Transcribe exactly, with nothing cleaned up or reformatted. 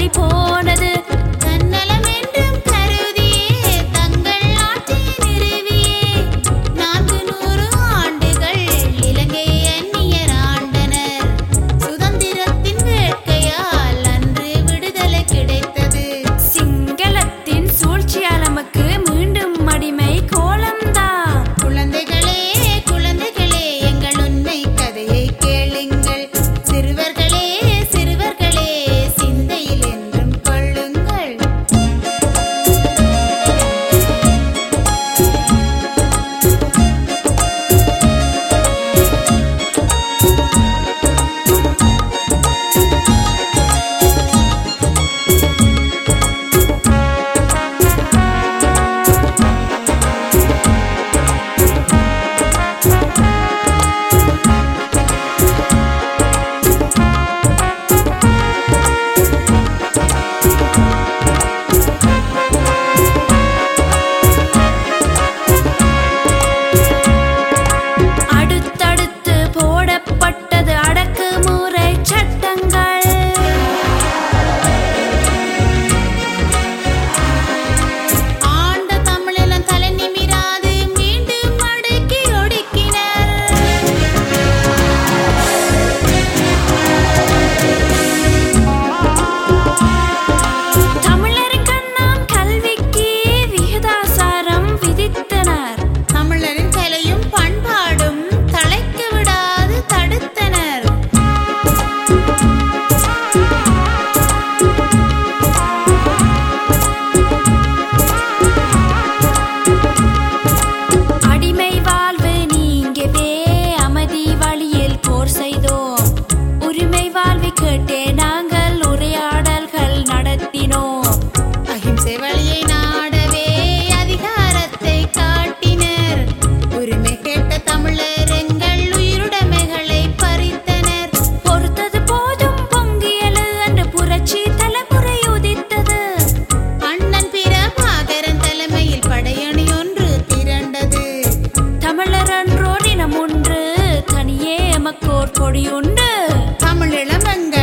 போனது. தன்னலம் என்றும் கருதியே தங்கள் நாட்டை நிறுவியே நான்கு நூறு ஆண்டுகள் இலங்கையை அந்நியர் ஆண்டனர். சுதந்திரத்தின் வேட்கையால் அன்று விடுதலை கிடைத்தது. சிங்களத்தின் சூழ்ச்சியால் நமக்கு மீண்டும் அடிமை கோலம்தான். குழந்தைகளே குழந்தைகளே எங்கள் உண்மை கதையை கேளுங்கள். சிறுவர்களே சிறுவர்களே சிந்தையில் என்றும் கொள்ளுங்கள். அடுத்தடுத்து போடப்பட்டது அடக்குமுறை சட்டங்கள். ஆண்ட தமிழெல்லாம் தலை நிமிராது மீண்டும் அடக்கி ஒடுக்கினர். தமிழரின் கண்ணாம் கல்விக்கு விகிதாசாரம் விதித்தனர். தமிழரின் கலையும் பண்பாடும் தழைக்க விடாது தடுத்தனர். அடிமை வாழ்வு நீங்கவே அமைதி வழியில் போர் செய்தோம். உரிமை வாழ்வு கேட்டே நாங்கள் உரையாடல்கள் நடத்தினோம். அஹிம்சை வழியை நாடவே அதிகாரத்தை காட்டினர். உரிமை கேட்ட தமிழர் எங்கள் உயிருடைமைகளை பறித்தனர். பொறுத்தது போதும் பொங்கியலு என்று புரட்சி தலைமுறை உதித்தது. அண்ணன் பிரபாகரன் தலைமையில் படையணி ஒன்று திரண்டது. தமிழர் அன்றோ தினம் ஒன்று தனியே எமக்கோர் கொடியுண்டு. தமிழிளம் எங்கள்